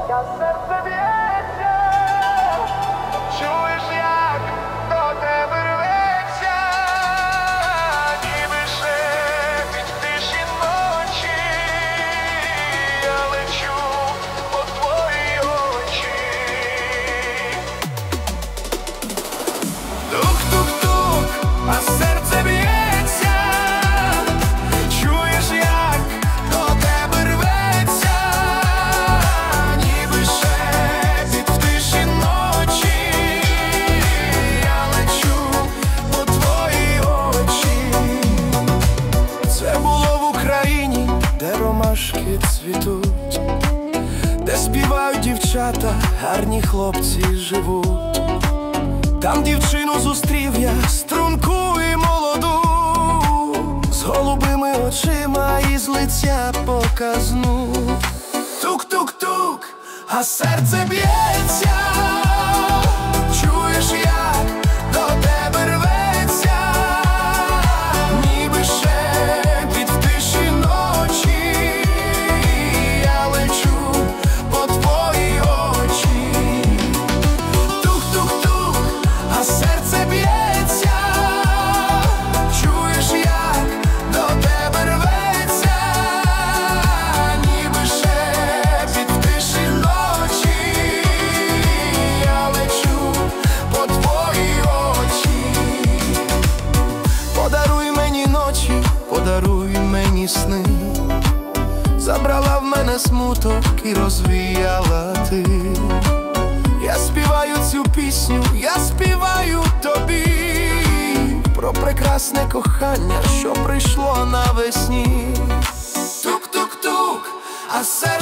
я серце б'ється, чуєш, як до тебе рветься, ніби шепіт в тиші ночі, я лечу по твої очі. Тук-тук-тук, а серце б'ється, чуєш, як до тебе рветься, ніби шепіт в тиші ночі, я лечу по твої очі. Це було в Україні, де ромашки цвітуть, де співають дівчата, гарні хлопці живуть. Там дівчину зустрів я, струнку і молоду, з голубими очима і з лиця показну. Тук-тук-тук, а серце б'ється, чуєш, як до тебе рветься, ніби шепіт в тиші ночі, я лечу по твої очі. Тук-тук-тук, а серце б'ється, чуєш, як до тебе рветься, ніби шепіт в тиші ночі, я лечу по твої очі. Подаруй мені ночі, подаруй мені сни, забрала в мене смуток і розвіяла ти. Я співаю цю пісню, я співаю тобі про прекрасне кохання, що прийшло навесні. Тук-тук-тук, а серце